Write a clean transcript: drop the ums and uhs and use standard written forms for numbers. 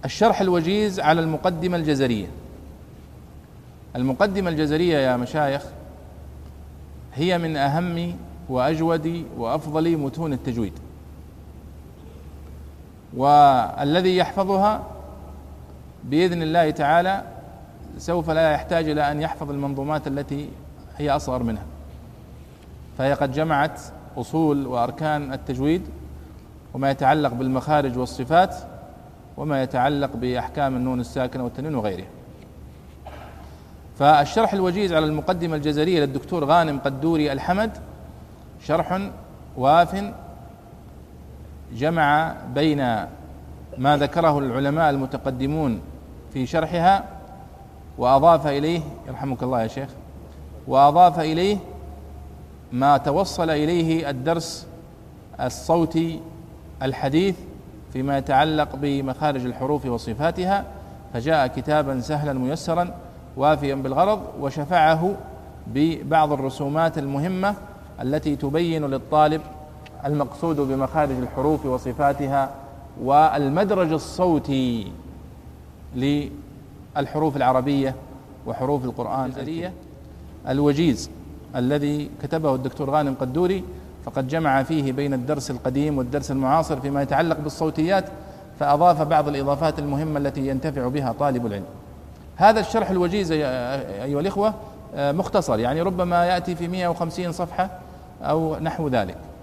الشرح الوجيز على المقدمة الجزرية. المقدمة الجزرية يا مشايخ هي من أهم وأجود وأفضل متون التجويد، والذي يحفظها بإذن الله تعالى سوف لا يحتاج إلى أن يحفظ المنظومات التي هي أصغر منها، فهي قد جمعت أصول وأركان التجويد وما يتعلق بالمخارج والصفات وما يتعلق بأحكام النون الساكنة والتنوين وغيره. فالشرح الوجيز على المقدمة الجزرية للدكتور غانم قدوري الحمد شرح واف جمع بين ما ذكره العلماء المتقدمون في شرحها وأضاف إليه، يرحمك الله يا شيخ، وأضاف إليه ما توصل إليه الدرس الصوتي الحديث فيما يتعلق بمخارج الحروف وصفاتها، فجاء كتابا سهلا ميسرا وافيا بالغرض، وشفعه ببعض الرسومات المهمة التي تبين للطالب المقصود بمخارج الحروف وصفاتها والمدرج الصوتي للحروف العربية وحروف القرآن الكريم. الوجيز الذي كتبه الدكتور غانم قدوري فقد جمع فيه بين الدرس القديم والدرس المعاصر فيما يتعلق بالصوتيات، فأضاف بعض الإضافات المهمة التي ينتفع بها طالب العلم. هذا الشرح الوجيز أيها الإخوة مختصر، يعني ربما يأتي في 150 صفحة أو نحو ذلك.